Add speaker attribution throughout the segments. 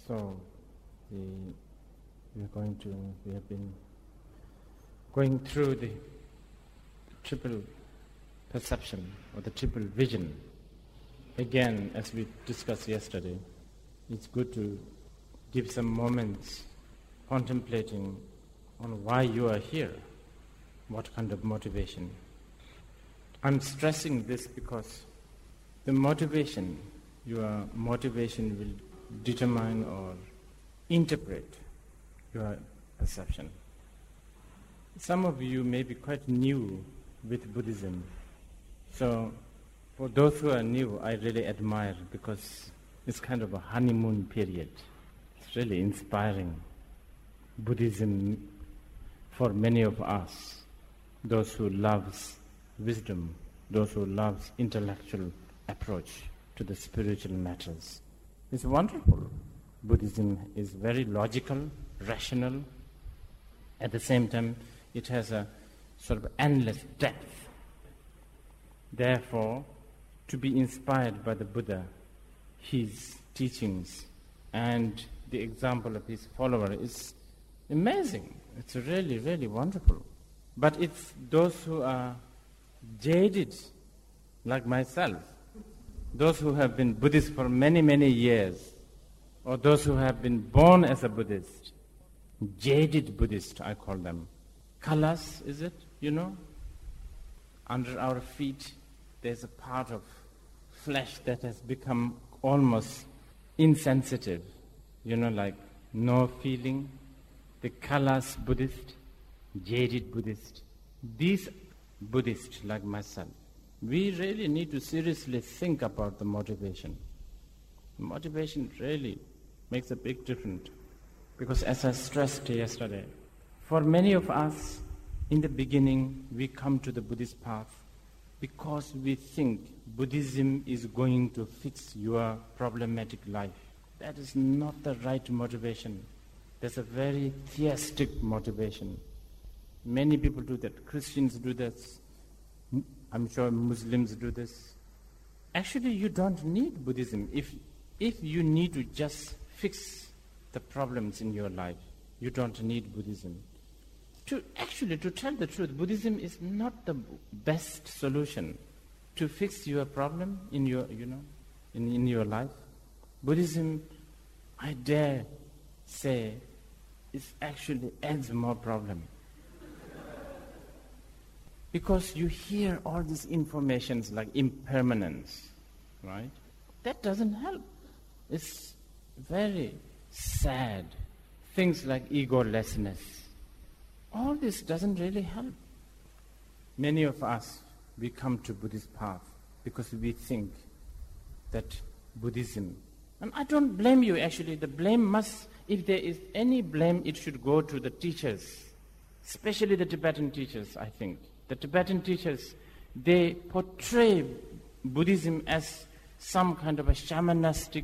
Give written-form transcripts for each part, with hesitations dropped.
Speaker 1: So we have been going through the triple perception or the triple vision. Again, as we discussed yesterday, it's good to give some moments contemplating on why you are here, what kind of motivation. I'm stressing this because the motivation, your motivation will determine or interpret your perception. Some of you may be quite new with Buddhism. So for those who are new, I really admire because it's kind of a honeymoon period. It's really inspiring. Buddhism, for many of us, those who loves wisdom, those who loves intellectual approach to the spiritual matters. It's wonderful. Buddhism is very logical, rational. At the same time, it has a sort of endless depth. Therefore, to be inspired by the Buddha, his teachings, and the example of his follower is amazing. It's really, really wonderful. But it's those who are jaded, like myself, those who have been Buddhist for many, many years, or those who have been born as a Buddhist, jaded Buddhist, I call them. Kalas, is it? You know? Under our feet, there's a part of flesh that has become almost insensitive. You know, like no feeling. The Kalas Buddhist, jaded Buddhist. These Buddhists, like myself, we really need to seriously think about the motivation. Motivation really makes a big difference. Because as I stressed yesterday, for many of us, in the beginning, we come to the Buddhist path because we think Buddhism is going to fix your problematic life. That is not the right motivation. There's a very theistic motivation. Many people do that. Christians do this. I'm sure Muslims do this. Actually, you don't need Buddhism. If you need to just fix the problems in your life, you don't need Buddhism. To tell the truth, Buddhism is not the best solution to fix your problem in your, in your life. Buddhism, I dare say, is actually adds more problem. Because you hear all these informations like impermanence, right? That doesn't help. It's very sad. Things like egolessness. All this doesn't really help. Many of us, we come to Buddhist path because we think that Buddhism, and I don't blame you actually, the blame must, if there is any blame, it should go to the teachers, especially the Tibetan teachers, I think. The Tibetan teachers, they portray Buddhism as some kind of a shamanistic,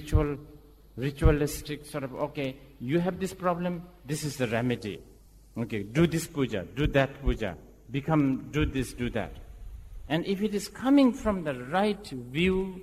Speaker 1: ritualistic sort of, okay, you have this problem, this is the remedy. Okay, do this puja, do that puja, do this, do that. And if it is coming from the right view,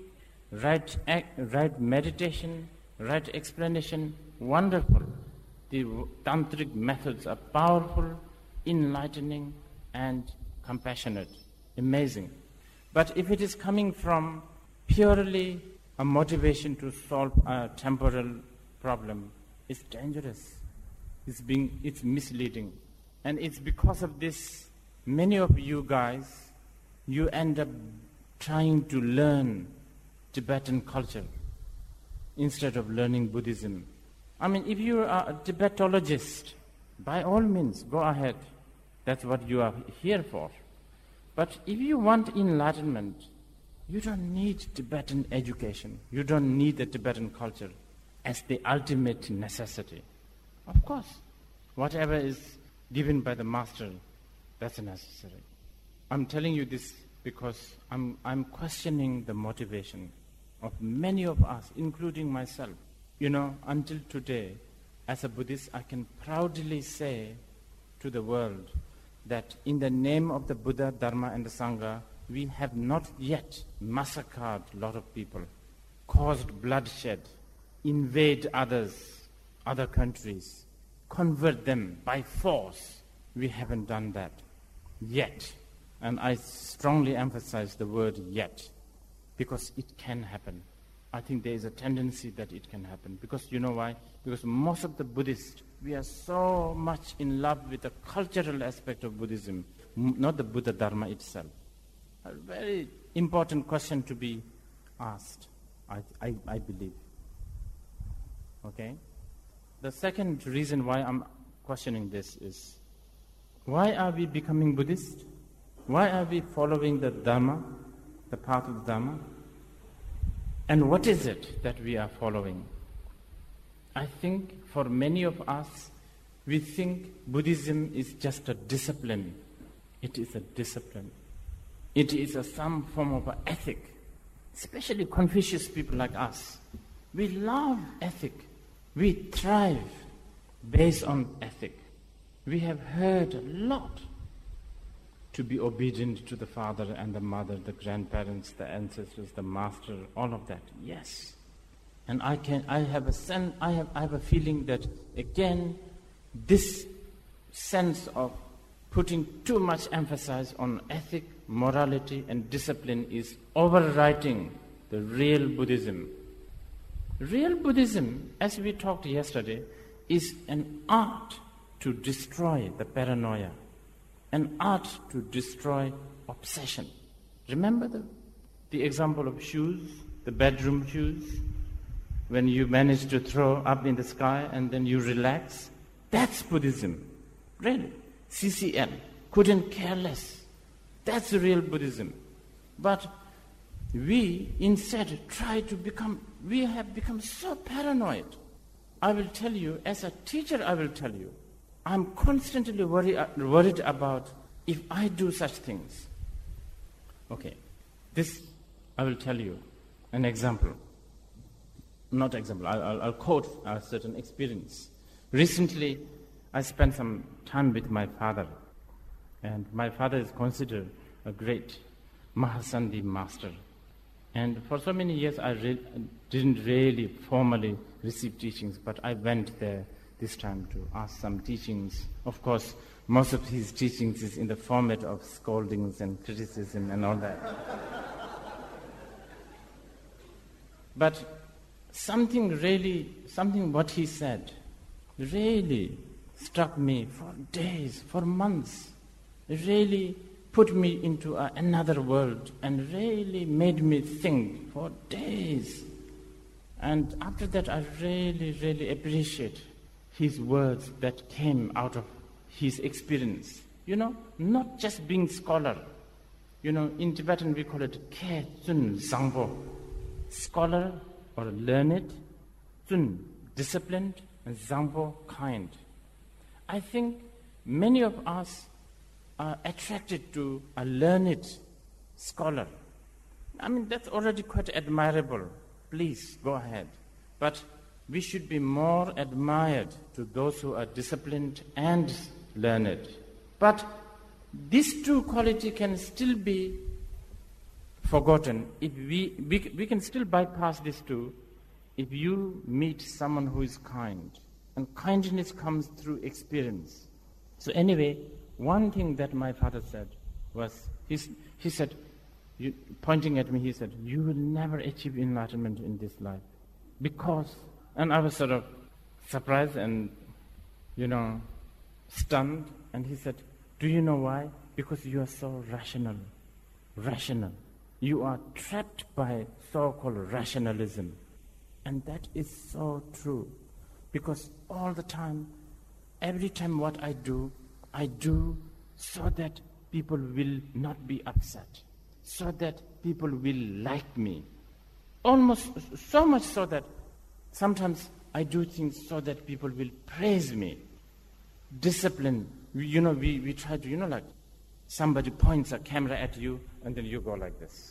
Speaker 1: right meditation, right explanation, wonderful. The tantric methods are powerful, enlightening, and compassionate. Amazing. But if it is coming from purely a motivation to solve a temporal problem, it's dangerous. It's misleading. And it's because of this, many of you guys, you end up trying to learn Tibetan culture instead of learning Buddhism. I mean, if you are a Tibetologist, by all means, go ahead. That's what you are here for. But if you want enlightenment, you don't need Tibetan education. You don't need the Tibetan culture as the ultimate necessity. Of course, whatever is given by the master, that's necessary. I'm telling you this because I'm questioning the motivation of many of us, including myself. You know, until today, as a Buddhist, I can proudly say to the world that in the name of the Buddha, Dharma, and the Sangha, we have not yet massacred a lot of people, caused bloodshed, invade other countries, convert them by force. We haven't done that yet. And I strongly emphasize the word yet, because it can happen. I think there is a tendency that it can happen. Because you know why? Because most of the Buddhists, we are so much in love with the cultural aspect of Buddhism, not the Buddha Dharma itself. A very important question to be asked, I believe. Okay? The second reason why I'm questioning this is, why are we becoming Buddhist? Why are we following the Dharma, the path of Dharma? And what is it that we are following? I think for many of us, we think Buddhism is just a discipline. It is a discipline. It is some form of an ethic. Especially Confucius people like us. We love ethic. We thrive based on ethic. We have heard a lot to be obedient to the father and the mother, the grandparents, the ancestors, the master, all of that. Yes. And I have a feeling that again, this sense of putting too much emphasis on ethic, morality, and discipline is overwriting the real Buddhism. Real Buddhism, as we talked yesterday, is an art to destroy the paranoia, an art to destroy obsession. Remember the example of shoes, the bedroom shoes, when you manage to throw up in the sky and then you relax? That's Buddhism. Really. CCM. Couldn't care less. That's real Buddhism. But we instead we have become so paranoid. I will tell you, as a teacher I will tell you, I'm constantly worried about if I do such things. Okay, this I will tell you an example. Not example, I'll quote a certain experience. Recently, I spent some time with my father, and my father is considered a great Mahasandhi master. And for so many years, I didn't really formally receive teachings, but I went there this time to ask some teachings. Of course, most of his teachings is in the format of scoldings and criticism and all that. But something what he said really struck me for days, for months. It really put me into another world and really made me think for days. And after that, I really appreciate his words that came out of his experience. Not just being scholar. In Tibetan we call it Ke Tsun Zangbo. Scholar or learned, Tsun, disciplined, and Zangbo, kind. I think many of us are attracted to a learned scholar. I mean, that's already quite admirable. Please, go ahead. But we should be more admired to those who are disciplined and learned. But these two qualities can still be forgotten if we can still bypass these two if you meet someone who is kind. And kindness comes through experience. So anyway, one thing that my father said was, he said, pointing at me, he said, you will never achieve enlightenment in this life. Because, and I was sort of surprised and, stunned. And he said, do you know why? Because you are so rational. You are trapped by so-called rationalism. And that is so true. Because all the time, every time what I do so that people will not be upset, so that people will like me. Almost so much so that sometimes I do things so that people will praise me. Discipline, we try to, like somebody points a camera at you and then you go like this.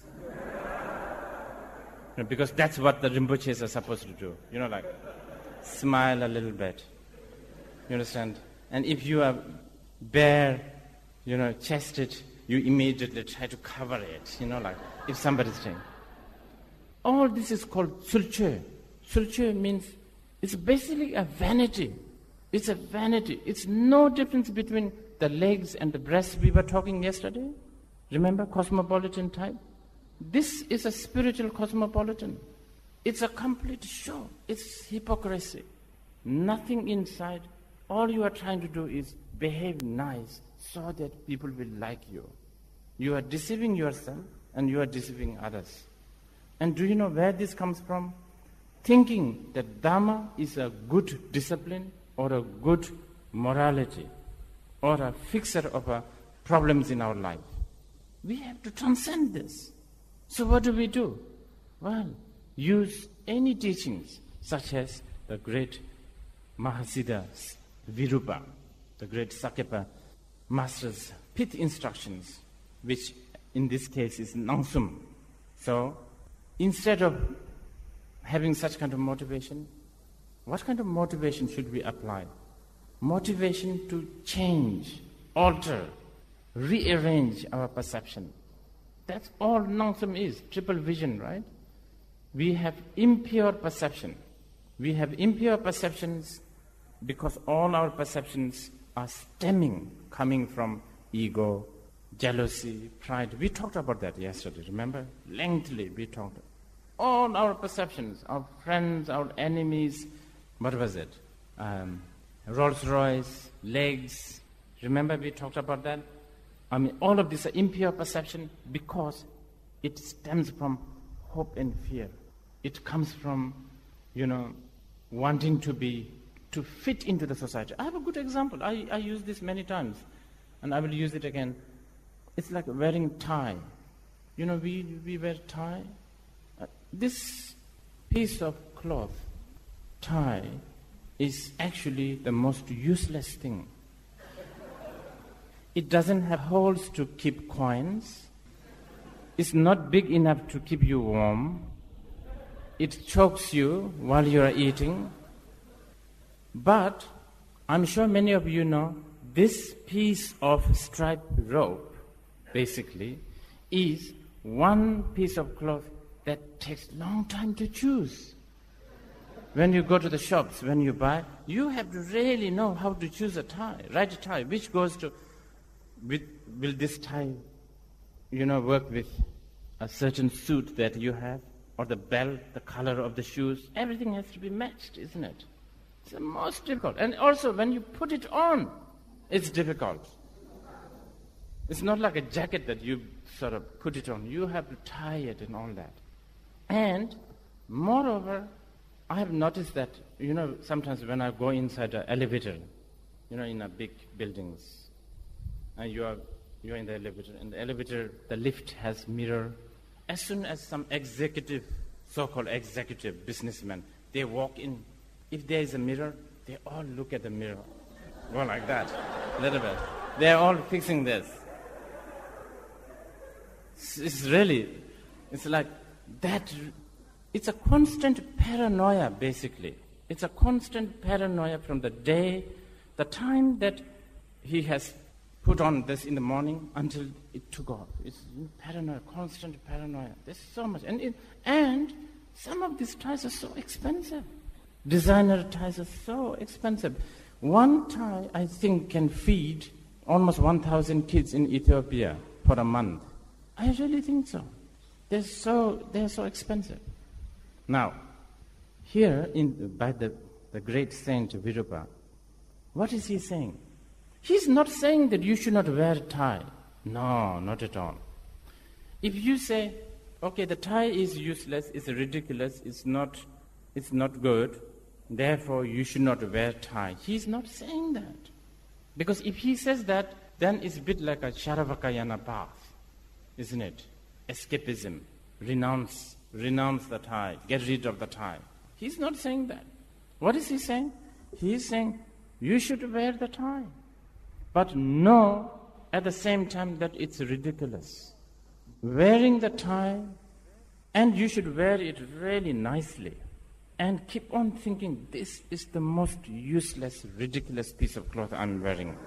Speaker 1: Because that's what the Rinpoches are supposed to do. Like smile a little bit. You understand? And if you are bare, chested, you immediately try to cover it, like if somebody's saying. All this is called sulche, Sulche means, it's basically a vanity. It's a vanity. It's no difference between the legs and the breasts we were talking yesterday. Remember, cosmopolitan type? This is a spiritual cosmopolitan. It's a complete show. It's hypocrisy. Nothing inside. All you are trying to do is behave nice so that people will like you. You are deceiving yourself and you are deceiving others. And do you know where this comes from? Thinking that Dhamma is a good discipline or a good morality or a fixer of problems in our life. We have to transcend this. So what do? Well, use any teachings such as the great Mahasiddha Virupa, the great Sakyapa Master's pith instructions, which in this case is Nangsum. So instead of having such kind of motivation, what kind of motivation should we apply? Motivation to change, alter, rearrange our perception. That's all Nangsum is, triple vision, right? We have impure perception. We have impure perceptions because all our perceptions are coming from ego, jealousy, pride. We talked about that yesterday, remember? Lengthily we talked. All our perceptions, our friends, our enemies, what was it? Rolls Royce, legs. Remember we talked about that? I mean, all of these are impure perception because it stems from hope and fear. It comes from, wanting to fit into the society. I have a good example. I use this many times, and I will use it again. It's like wearing tie. We wear tie. This piece of cloth, tie, is actually the most useless thing. It doesn't have holes to keep coins. It's not big enough to keep you warm. It chokes you while you are eating. But I'm sure many of you know this piece of striped rope, basically, is one piece of cloth that takes long time to choose. When you go to the shops, when you buy, you have to really know how to choose a tie, right tie, which goes to, will this tie, work with a certain suit that you have, or the belt, the color of the shoes. Everything has to be matched, isn't it? It's the most difficult. And also, when you put it on, it's difficult. It's not like a jacket that you sort of put it on. You have to tie it and all that. And moreover, I have noticed that, sometimes when I go inside an elevator, in a big buildings, and you're in the elevator, and the elevator, the lift has mirror. As soon as some executive, so-called executive businessman, they walk in, if there is a mirror, they all look at the mirror. Go like that, a little bit. They're all fixing this. It's like that. It's a constant paranoia, basically. It's a constant paranoia from the time that he has put on this in the morning until it took off. It's paranoia, constant paranoia. There's so much. And some of these ties are so expensive. Designer ties are so expensive. One tie, I think, can feed almost 1,000 kids in Ethiopia for a month. I really think so. They're so expensive. Now, here by the great saint Virupa, what is he saying? He's not saying that you should not wear a tie. No, not at all. If you say, okay, the tie is useless, it's ridiculous, it's not good, therefore you should not wear a tie. He's not saying that. Because if he says that, then it's a bit like a Sharavakayana path, isn't it? Escapism. Renounce the tie. Get rid of the tie. He's not saying that. What is he saying? He's saying, you should wear the tie. But know at the same time that it's ridiculous. Wearing the tie, and you should wear it really nicely. And keep on thinking, this is the most useless, ridiculous piece of cloth I'm wearing.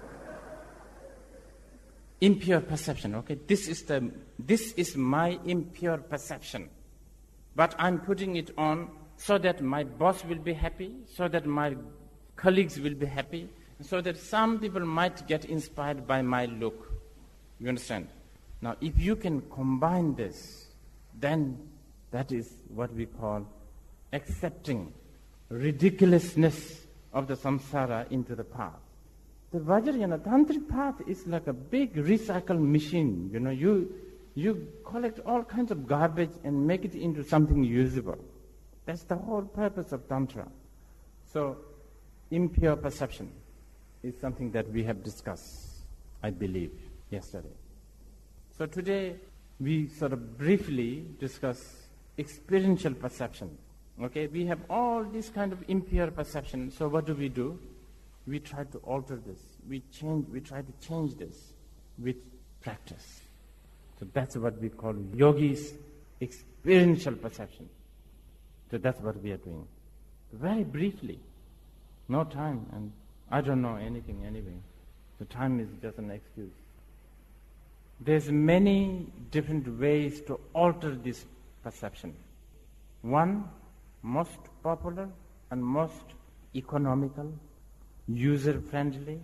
Speaker 1: Impure perception, okay? This is my impure perception. But I'm putting it on so that my boss will be happy, so that my colleagues will be happy, so that some people might get inspired by my look. You understand? Now, if you can combine this, then that is what we call accepting ridiculousness of the samsara into the path. The Vajrayana Tantric path is like a big recycle machine. You collect all kinds of garbage and make it into something usable. That's the whole purpose of Tantra. So, impure perception is something that we have discussed, I believe, yesterday. So today, we sort of briefly discuss experiential perception. Okay, we have all this kind of impure perception. So what do? We try to alter this. We try to change this with practice. So that's what we call yogi's experiential perception. So that's what we are doing. Very briefly. No time, and I don't know anything anyway. The time is just an excuse. There's many different ways to alter this perception. One, most popular and most economical, user-friendly,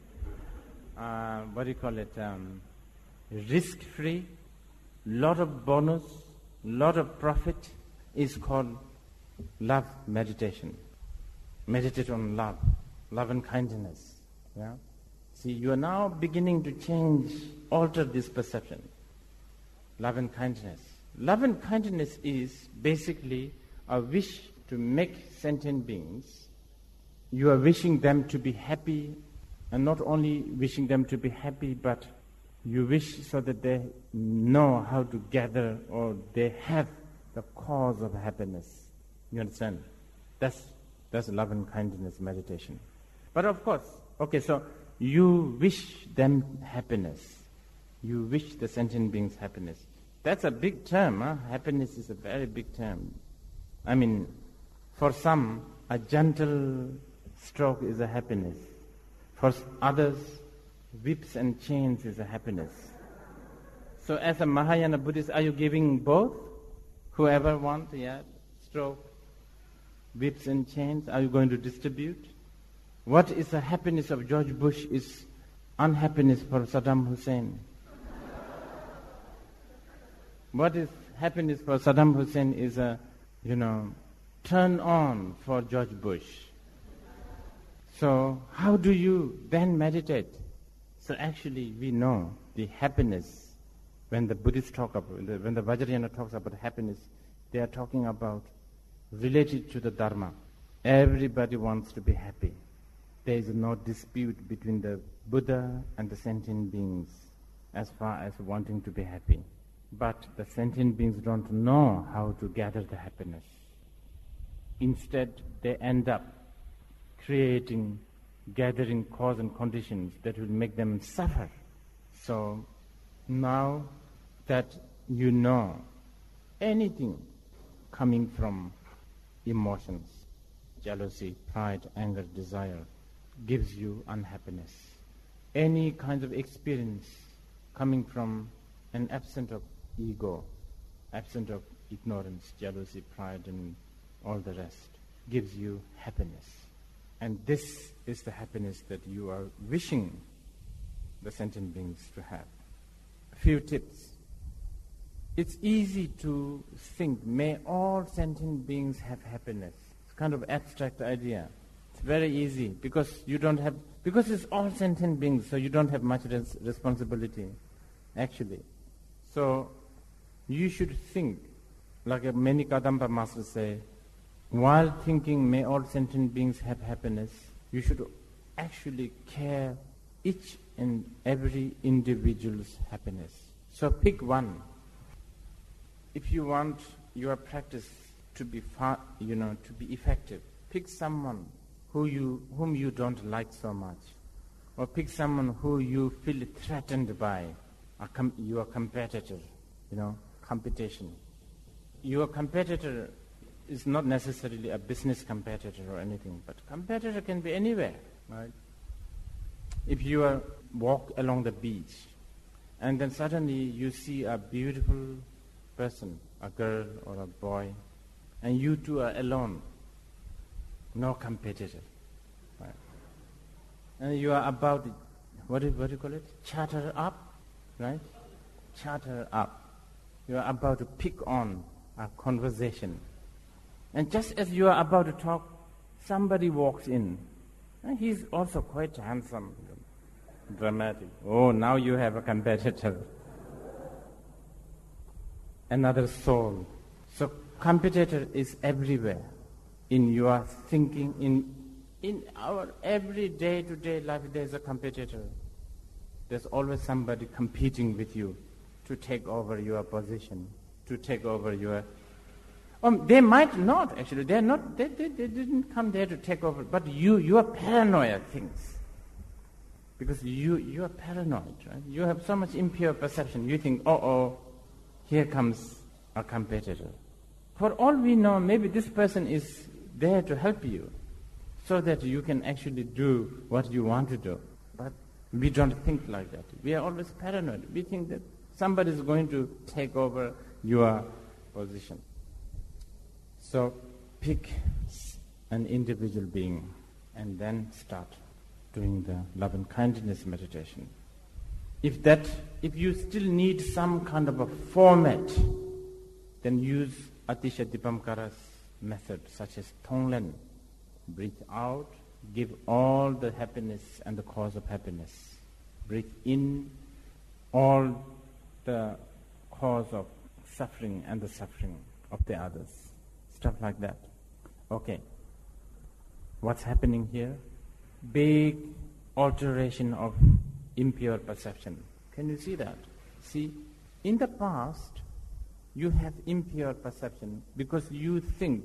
Speaker 1: risk-free, lot of bonus, lot of profit, is called love meditation. Meditate on love and kindness. Yeah? See, you are now beginning to alter this perception. Love and kindness. Love and kindness is basically a wish to make sentient beings. You are wishing them to be happy, and not only wishing them to be happy, but you wish so that they know how to gather, or they have the cause of happiness. You understand? That's love and kindness meditation. But of course, okay, so you wish them happiness. You wish the sentient beings happiness. That's a big term, huh? Happiness is a very big term. I mean, for some, a gentle stroke is a happiness. For others, whips and chains is a happiness. So as a Mahayana Buddhist, are you giving both? Whoever wants, stroke, whips and chains, are you going to distribute? What is the happiness of George Bush is unhappiness for Saddam Hussein. What is happiness for Saddam Hussein is a, turn on for George Bush. So how do you then meditate? So actually we know the happiness, when the Buddhists when the Vajrayana talks about happiness, they are talking about related to the Dharma. Everybody wants to be happy. There is no dispute between the Buddha and the sentient beings as far as wanting to be happy. But the sentient beings don't know how to gather the happiness. Instead, they end up gathering cause and conditions that will make them suffer. So now that you know anything coming from emotions, jealousy, pride, anger, desire, gives you unhappiness. Any kind of experience coming from an absence of ego, absence of ignorance, jealousy, pride, and all the rest, gives you happiness. And this is the happiness that you are wishing the sentient beings to have. A few tips. It's easy to think, may all sentient beings have happiness. It's kind of abstract idea. It's very easy because it's all sentient beings, so you don't have much responsibility, actually. So you should think, like many Kadampa masters say, while thinking may all sentient beings have happiness, you should actually care each and every individual's happiness. So pick one. If you want your practice to be to be effective, pick someone whom you don't like so much, or pick someone who you feel threatened by, your competitor, competition. Your competitor is not necessarily a business competitor or anything, but competitor can be anywhere, right? If you walk along the beach, and then suddenly you see a beautiful person, a girl or a boy, and you two are alone, no competitor. Right? And you are about, what do you call it? Chatter up, right? Chatter up. You are about to pick on a conversation. And just as you are about to talk, somebody walks in. And he's also quite handsome, dramatic. Oh, now you have a competitor. Another soul. So competitor is everywhere. In your thinking, in our every day-to-day life, there's a competitor. There's always somebody competing with you to take over your position, to take over your... they might not, actually. They didn't come there to take over, but you are paranoia things. Because you are paranoid, right? You have so much impure perception. You think, here comes a competitor. For all we know, maybe this person is there to help you so that you can actually do what you want to do. But we don't think like that. We are always paranoid. We think that somebody is going to take over your position. So pick an individual being and then start doing the love and kindness meditation. If you still need some kind of a format, then use Atisha Dipamkara's method, such as Tonglen. Breathe out, give all the happiness and the cause of happiness. Breathe in all the cause of suffering and the suffering of the others. Stuff like that. Okay. What's happening here? Big alteration of impure perception. Can you see that? See, in the past, you have impure perception because you think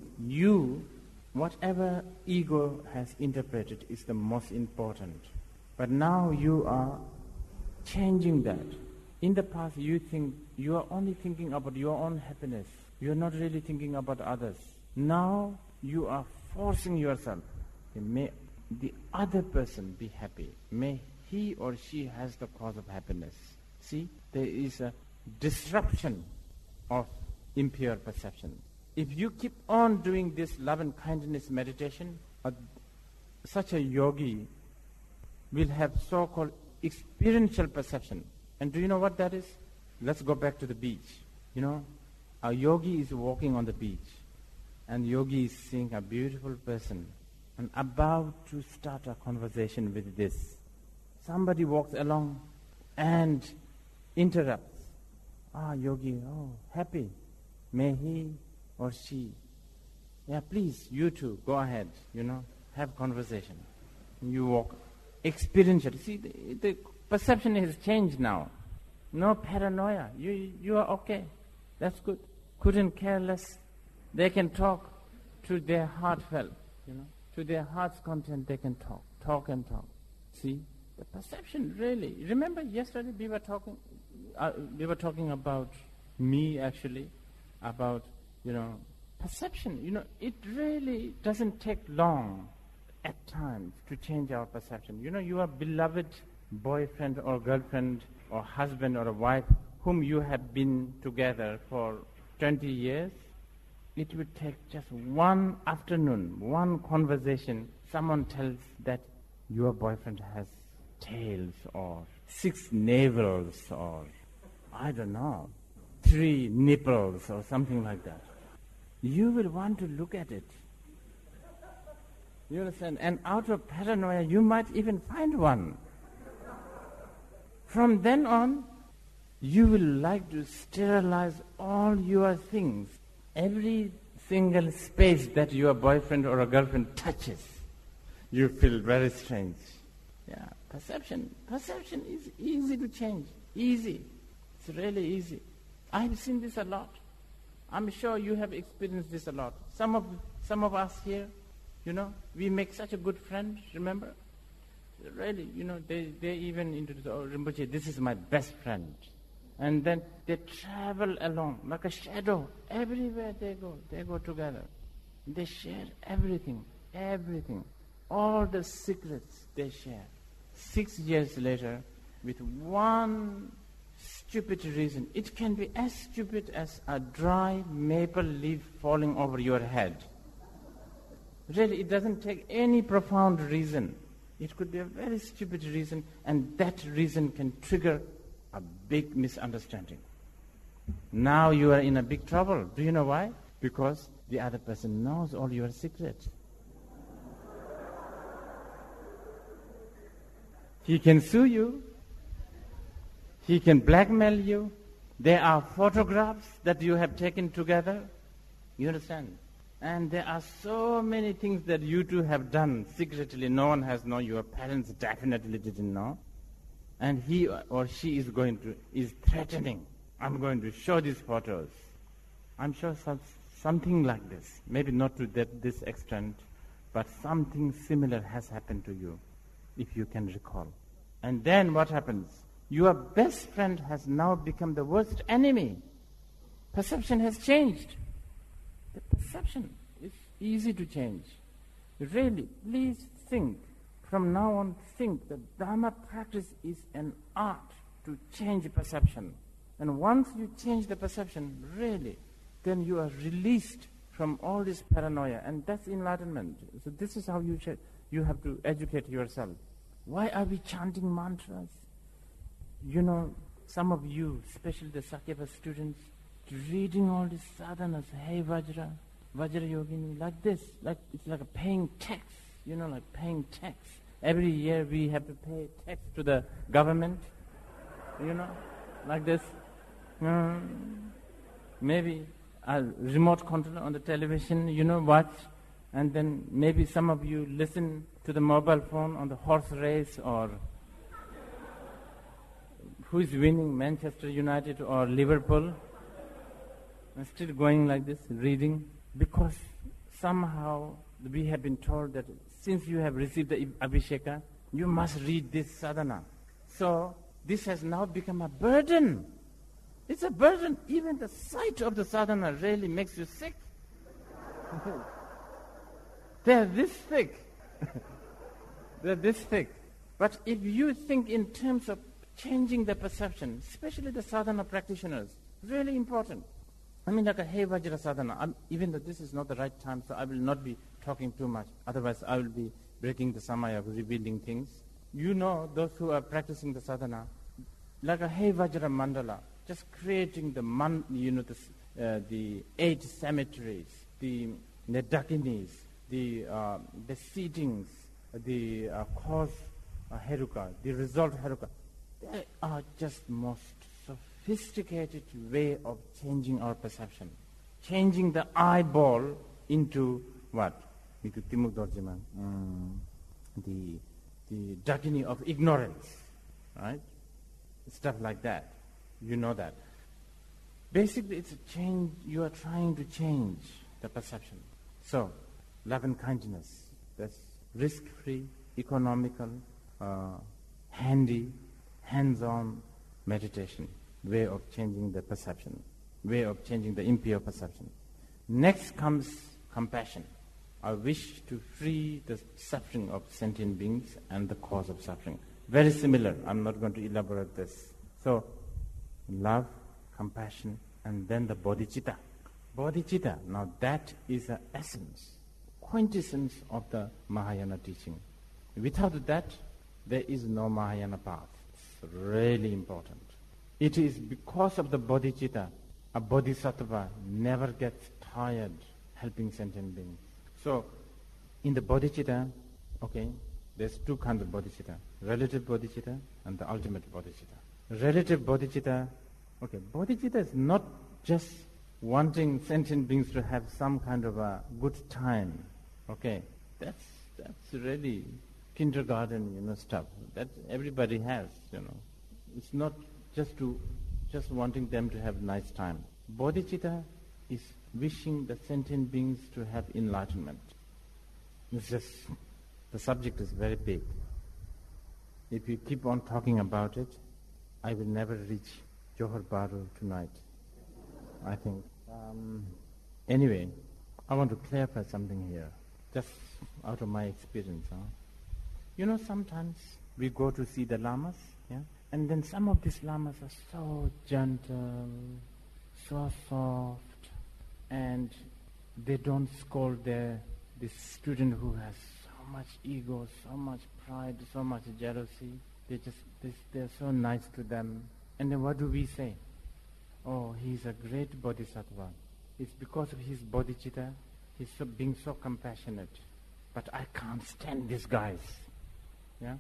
Speaker 1: whatever ego has interpreted is the most important. But now you are changing that. In the past, you are only thinking about your own happiness. You are not really thinking about others. Now you are forcing yourself. May the other person be happy. May he or she has the cause of happiness. See, there is a disruption of impure perception. If you keep on doing this love and kindness meditation, such a yogi will have so-called experiential perception. And do you know what that is? Let's go back to the beach. You know, a yogi is walking on the beach, and yogi is seeing a beautiful person and about to start a conversation with this. Somebody walks along and interrupts. Yogi, happy. May he or she, please, you two, go ahead, have conversation. You walk experiential. See, the perception has changed now. No paranoia. You are okay. That's good. Couldn't care less. They can talk to their heartfelt, to their heart's content. They can talk and talk. See, the perception really. Remember yesterday we were talking about me actually, about perception. It really doesn't take long at times to change our perception. Your beloved boyfriend or girlfriend or husband or a wife whom you have been together for 20 years, it would take just one afternoon, one conversation, someone tells that your boyfriend has tails or 6 navels or, I don't know, 3 nipples or something like that. You will want to look at it. You understand? And out of paranoia, you might even find one. From then on, you will like to sterilize all your things. Every single space that your boyfriend or a girlfriend touches, you feel very strange. Yeah, perception is easy to change. Easy. It's really easy. I've seen this a lot. I'm sure you have experienced this a lot. Some of us here, we make such a good friend, remember? Really, they even introduce, Rinpoche, this is my best friend. And then they travel along like a shadow. Everywhere they go together. They share everything. All the secrets they share. 6 years later, with one stupid reason. It can be as stupid as a dry maple leaf falling over your head. Really, it doesn't take any profound reason. It could be a very stupid reason, and that reason can trigger a big misunderstanding. Now you are in a big trouble. Do you know why? Because the other person knows all your secrets. He can sue you. He can blackmail you. There are photographs that you have taken together. You understand? And there are so many things that you two have done secretly. No one has known. Your parents definitely didn't know. And he or she is threatening. I'm going to show these photos. I'm sure something like this. Maybe not to this extent, but something similar has happened to you, if you can recall. And then what happens? Your best friend has now become the worst enemy. Perception has changed. The perception is easy to change. Really, please think. From now on, think that Dharma practice is an art to change perception. And once you change the perception, really, then you are released from all this paranoia. And that's enlightenment. So this is how you have to educate yourself. Why are we chanting mantras? You know, some of you, especially the Sakyapa students, reading all these sadhanas, hey Vajra, Vajra Yogini, like this, like it's like a paying tax, you know, like paying tax. Every year we have to pay tax to the government, you know, like this. Maybe a remote control on the television, you know, watch, and then maybe some of you listen to the mobile phone on the horse race, or who is winning, Manchester United or Liverpool. I'm still going like this, reading, because somehow we have been told that since you have received the Abhisheka, you must read this sadhana. So this has now become a burden. It's a burden. Even the sight of the sadhana really makes you sick. They're this thick. They're this thick. But if you think in terms of changing the perception, especially the sadhana practitioners, really important. I mean, like a Hey Vajra sadhana, even though this is not the right time, so I will not be talking too much. Otherwise, I will be breaking the samaya, revealing things. You know, those who are practicing the sadhana, like a Hey Vajra mandala, just creating the 8 cemeteries, the dakinis, the seatings, the cause heruka, the result heruka. They are just most sophisticated way of changing our perception. Changing the eyeball into what? The dakini of ignorance, right? Stuff like that. You know that. Basically, it's a change. You are trying to change the perception. So, love and kindness. That's risk-free, economical, handy, hands-on meditation. Way of changing the perception. Way of changing the impure perception. Next comes compassion. I wish to free the suffering of sentient beings and the cause of suffering. Very similar. I'm not going to elaborate this. So, love, compassion, and then the bodhicitta. Bodhicitta, now that is the essence, quintessence of the Mahayana teaching. Without that, there is no Mahayana path. It's really important. It is because of the bodhicitta, a bodhisattva never gets tired helping sentient beings. So, in the bodhicitta, there's 2 kinds of bodhicitta. Relative bodhicitta and the ultimate bodhicitta. Relative bodhicitta, bodhicitta is not just wanting sentient beings to have some kind of a good time. That's really kindergarten, stuff that everybody has, It's not just wanting them to have a nice time. Bodhicitta is wishing the sentient beings to have enlightenment. It's just, the subject is very big. If you keep on talking about it, I will never reach Johor Bahru tonight, I think. Anyway, I want to clarify something here, just out of my experience. Sometimes we go to see the lamas, And then some of these lamas are so gentle, so soft, and they don't scold this student who has so much ego, so much pride, so much jealousy. They're so nice to them. And then what do we say? Oh, he's a great bodhisattva. It's because of his bodhicitta, he's being so compassionate. But I can't stand these guys. Yeah?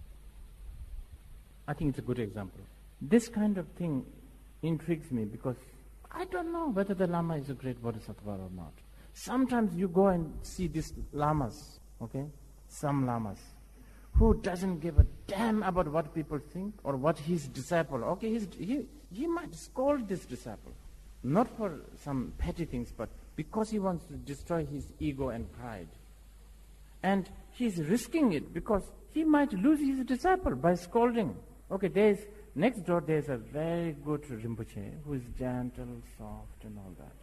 Speaker 1: I think it's a good example. This kind of thing intrigues me because I don't know whether the Lama is a great bodhisattva or not. Sometimes you go and see these lamas, okay? Some lamas, who doesn't give a damn about what people think or what his disciple, okay, he might scold this disciple. Not for some petty things, but because he wants to destroy his ego and pride. And he's risking it because he might lose his disciple by scolding. Okay, next door there's a very good Rinpoche who is gentle, soft and all that.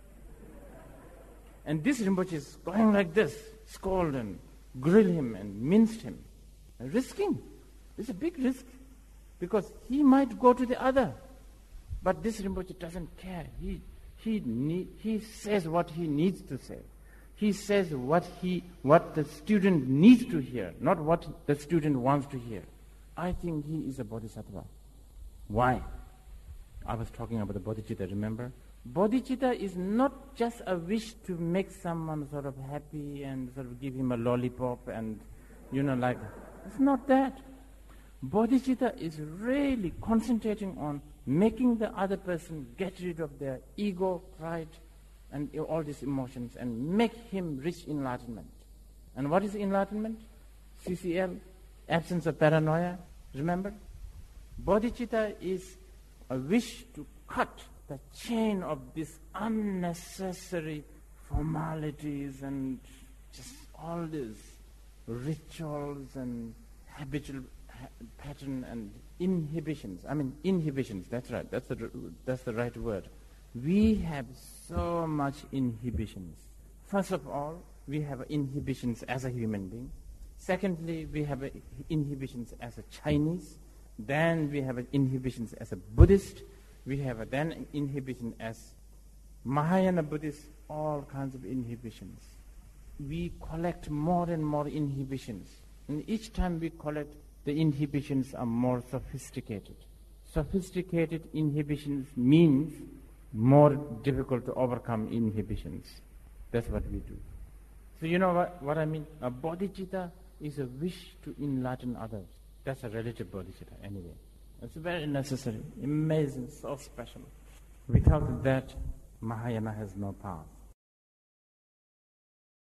Speaker 1: And this Rinpoche is going like this, scold and grill him and mince him. Risking. It's a big risk because he might go to the other. But this Rinpoche doesn't care. He says what he needs to say. He says what the student needs to hear, not what the student wants to hear. I think he is a bodhisattva. Why? I was talking about the bodhicitta, remember? Bodhicitta is not just a wish to make someone sort of happy and sort of give him a lollipop and, like, it's not that. Bodhicitta is really concentrating on making the other person get rid of their ego, pride, and all these emotions and make him reach enlightenment. And what is enlightenment? CCL, absence of paranoia, remember? Bodhicitta is a wish to cut the chain of these unnecessary formalities and just all these rituals and habitual pattern and inhibitions. Inhibitions, that's right, that's the right word. We have so much inhibitions. First of all, we have inhibitions as a human being. Secondly, we have inhibitions as a Chinese. Then we have inhibitions as a Buddhist. We have then inhibition as Mahayana Buddhist, all kinds of inhibitions. We collect more and more inhibitions. And each time we collect, the inhibitions are more sophisticated. Sophisticated inhibitions means more difficult to overcome inhibitions. That's what we do. So you know what I mean? A bodhicitta is a wish to enlighten others. That's a relative bodhicitta anyway. It's very necessary, amazing, so special. Without that, Mahayana has no path.